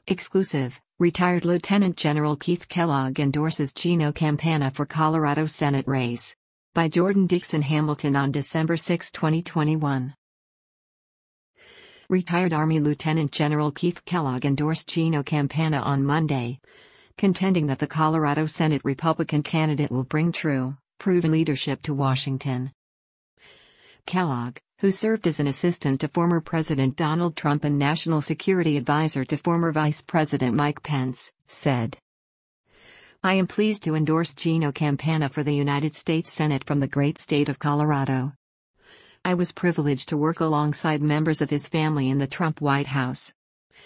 Exclusive, retired Lieutenant General Keith Kellogg endorses Gino Campana for Colorado Senate race. By Jordan Dixon Hamilton on December 6, 2021. Retired Army Lieutenant General Keith Kellogg endorsed Gino Campana on Monday, contending that the Colorado Senate Republican candidate will bring true, proven leadership to Washington. Kellogg, who served as an assistant to former President Donald Trump and national security advisor to former Vice President Mike Pence, said, "I am pleased to endorse Gino Campana for the United States Senate from the great state of Colorado. I was privileged to work alongside members of his family in the Trump White House.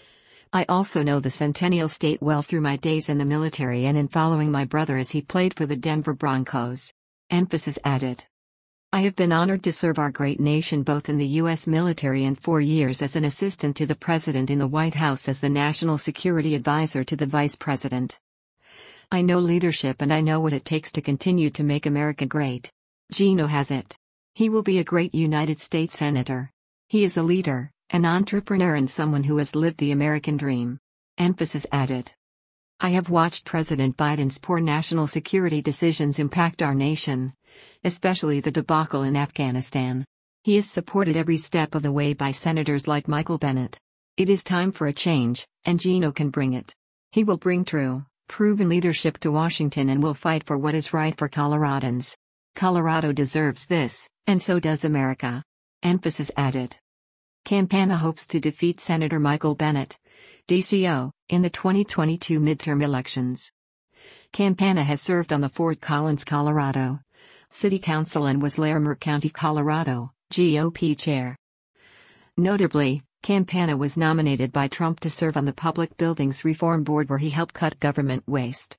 I also know the Centennial State well through my days in the military and in following my brother as he played for the Denver Broncos." Emphasis added. "I have been honored to serve our great nation both in the U.S. military and 4 years as an assistant to the president in the White House as the national security advisor to the vice president. I know leadership and I know what it takes to continue to make America great. Gino has it. He will be a great United States Senator. He is a leader, an entrepreneur and someone who has lived the American dream." Emphasis added. "I have watched President Biden's poor national security decisions impact our nation, especially the debacle in Afghanistan. He is supported every step of the way by senators like Michael Bennet. It is time for a change, and Gino can bring it. He will bring true, proven leadership to Washington and will fight for what is right for Coloradans. Colorado deserves this, and so does America." Emphasis added. Campana hopes to defeat Senator Michael Bennet, DCO, in the 2022 midterm elections. Campana has served on the Fort Collins, Colorado City Council and was Larimer County, Colorado, GOP chair. Notably, Campana was nominated by Trump to serve on the Public Buildings Reform Board where he helped cut government waste.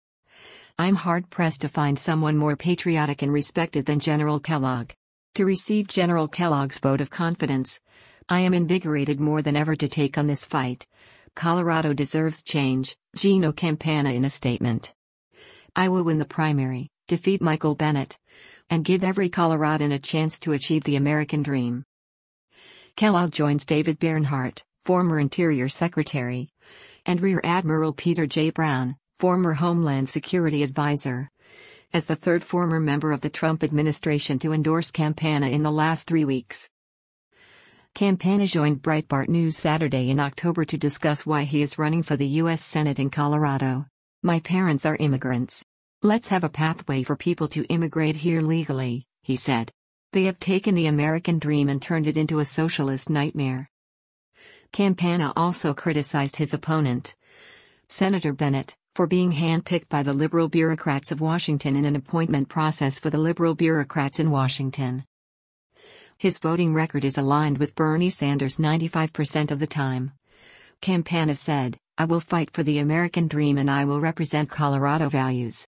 "I'm hard-pressed to find someone more patriotic and respected than General Kellogg. To receive General Kellogg's vote of confidence, I am invigorated more than ever to take on this fight. Colorado deserves change," Gino Campana in a statement. "I will win the primary, defeat Michael Bennet, and give every Coloradan a chance to achieve the American dream." Kellogg joins David Bernhardt, former Interior Secretary, and Rear Admiral Peter J. Brown, former Homeland Security Advisor, as the third former member of the Trump administration to endorse Campana in the last 3 weeks. Campana joined Breitbart News Saturday in October to discuss why he is running for the U.S. Senate in Colorado. "My parents are immigrants. Let's have a pathway for people to immigrate here legally," he said. "They have taken the American dream and turned it into a socialist nightmare." Campana also criticized his opponent, Senator Bennet, for being handpicked by the liberal bureaucrats of Washington in an appointment process for the liberal bureaucrats in Washington. His voting record is aligned with Bernie Sanders 95% of the time. Campana said, "I will fight for the American dream and I will represent Colorado values.